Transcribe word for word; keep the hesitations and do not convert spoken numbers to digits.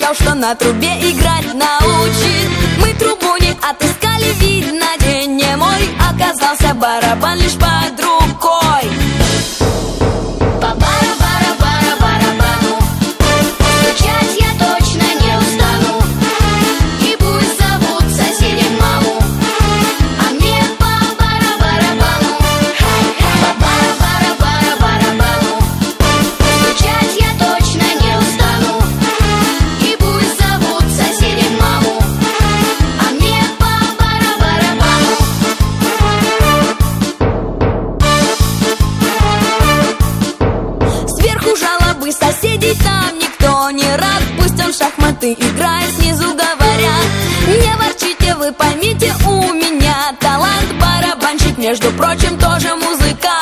сказал, что на трубе играть научит. Мы трубу не отыскали, видно, день не мой. Оказался барабан лишь под рукой. По бара-бара-бара-барабану стучать я точно не устану. И пусть зовут соседям маму, а мне по бара-барабану. По бара-бара-бара-барабану стучать я точно не устану. И пусть зовут соседям маму, а мне по бара-барабану. Сверху жалобы соседей, там никто не рад. Пусть он в шахматы играет, снизу говорят: не ворчите, вы поймите, у меня талант. Барабанщик, между прочим, тоже музыкант.